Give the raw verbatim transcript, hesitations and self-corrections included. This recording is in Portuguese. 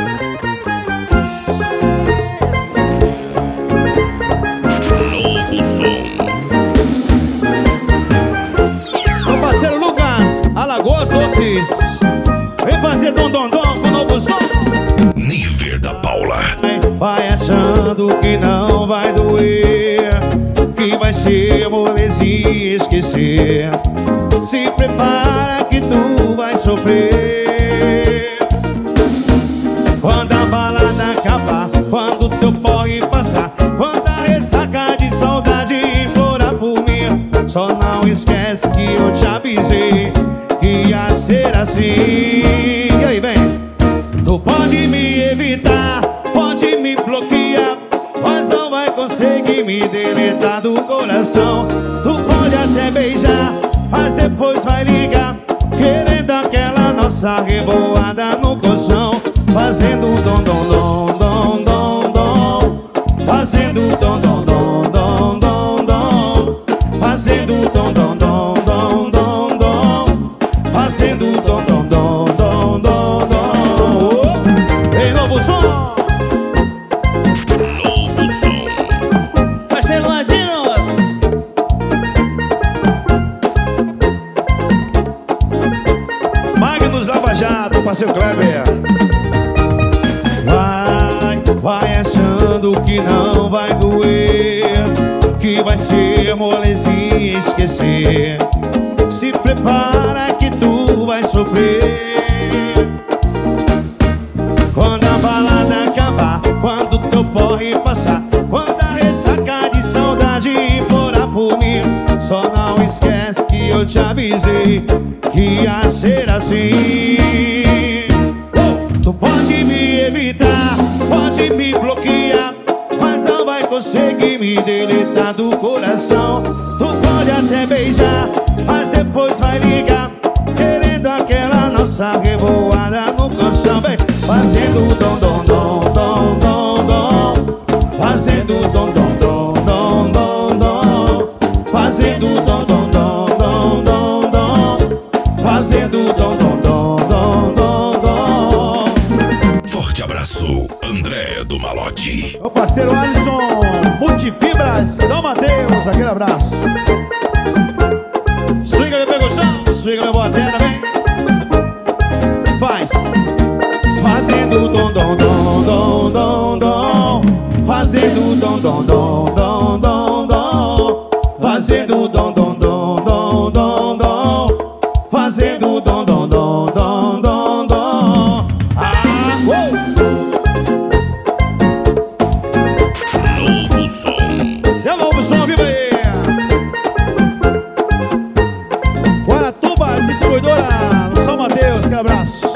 Novo som. Meu parceiro Lucas, Alagoas Doces, vem fazer dom dom dom com o novo som. Nível da Paula. Vai achando que não vai doer, que vai ser molezinha esquecer. Se prepara que tu vai sofrer. Quando a balada acabar, quando teu porre passar, quando a ressaca de saudade implorar por mim, só não esquece que eu te avisei que ia ser assim. E aí, vem. Tu pode me evitar, pode me bloquear, mas não vai conseguir me deletar do coração. Tu pode até beijar, mas depois vai ligar, querendo aquela nossa revoada no colchão. Fazendo dom dom dom dom dom dom, fazendo dom dom dom dom dom dom, fazendo dom dom dom dom dom dom, fazendo dom dom dom dom dom dom. Ei, novo som. Novo som. Parceiro Ladinos. Magnus Lava Jato, parceiro Kleber. Vai, vai achando que não vai doer, que vai ser molezinha esquecer. Se prepara que tu vai sofrer. Quando a balada acabar, quando teu porre passar, quando a ressaca de saudade implorar por mim, só não esquece que eu te avisei que ia ser assim. Tu pode me evitar, pode me bloquear, mas não vai conseguir me deletar do coração. Tu pode até beijar, mas depois vai ligar, querendo aquela nossa revoada no colchão. Vem fazendo dom dom dom dom dom dom, fazendo dom dom dom dom dom dom, fazendo dom dom dom dom dom dom, fazendo dom dom dom dom dom dom. Forte abraço, André do Malote. Meu parceiro Alisson, Multifibras, São Mateus, aquele abraço. Swinga meu percussão, swinga meu batera, vem. Faz. Fazendo dom dom dom dom dom dom, fazendo dom dom dom dom dom dom, fazendo dom dom dom dom dom dom, fazendo dom dom dom dom dom dom. Ah, uou! Novo som. Esse é novo som, viva aí! Guaratuba, distribuidora São Mateus, aquele abraço.